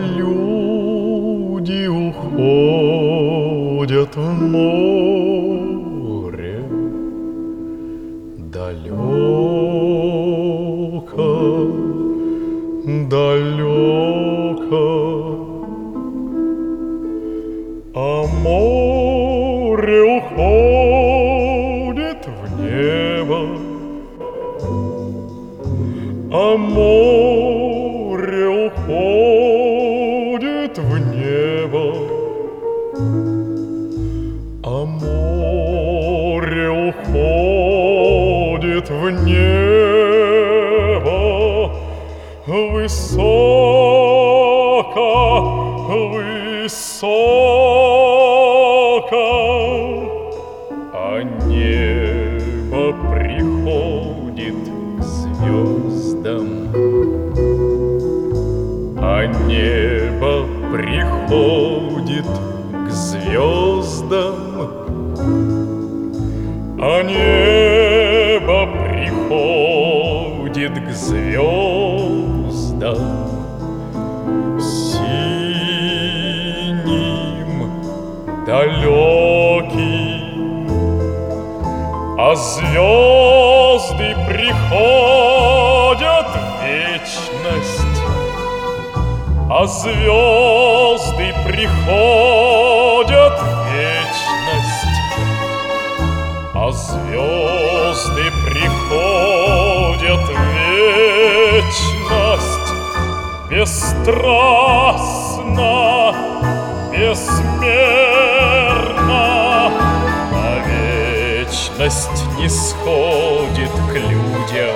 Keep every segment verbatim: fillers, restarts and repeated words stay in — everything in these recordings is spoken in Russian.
люди уходят в море далеко, далеко, а море уходит в небо, а море уходит в небо, а море уходит в небо высоко, высоко, а небо приходит к звездам, а небо приходит к звездам, а небо приходит к звездам синим, далеким, а звезды приходят в вечность, а звезды приходят в вечность, а звезды приходят в вечность бесстрастно, бессмертно, а вечность нисходит к людям,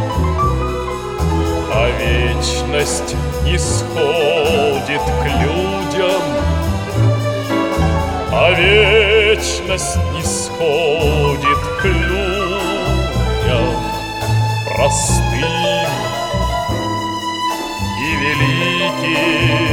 а вечность нисходит к людям, а вечность нисходит к людям простым и великим.